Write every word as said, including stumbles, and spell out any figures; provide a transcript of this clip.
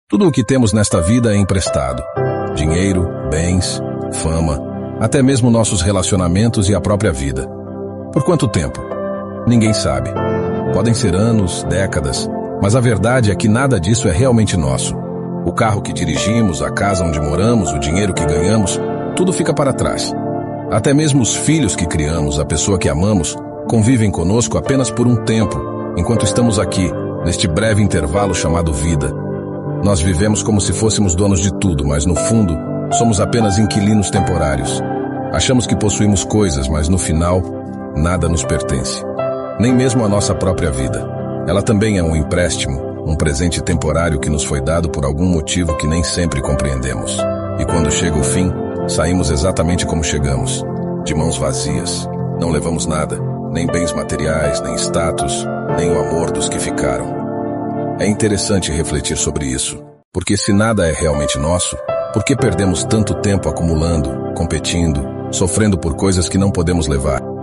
Tudo o que temos nesta vida é emprestado. Dinheiro, bens, fama, até mesmo nossos relacionamentos e a própria vida. Por quanto tempo? Ninguém sabe. Podem ser anos, décadas, mas a verdade é que nada disso é realmente nosso. O carro que dirigimos, a casa onde moramos, o dinheiro que ganhamos, tudo fica para trás. Até mesmo os filhos que criamos, a pessoa que amamos, convivem conosco apenas por um tempo, enquanto estamos aqui, neste breve intervalo chamado vida. Nós vivemos como se fôssemos donos de tudo, mas no fundo, somos apenas inquilinos temporários. Achamos que possuímos coisas, mas no final, nada nos pertence. Nem mesmo a nossa própria vida. Ela também é um empréstimo, um presente temporário que nos foi dado por algum motivo que nem sempre compreendemos. E quando chega o fim, saímos exatamente como chegamos, de mãos vazias. Não levamos nada, nem bens materiais, nem status, nem o amor dos que ficaram. É interessante refletir sobre isso, porque se nada é realmente nosso, por que perdemos tanto tempo acumulando, competindo, sofrendo por coisas que não podemos levar?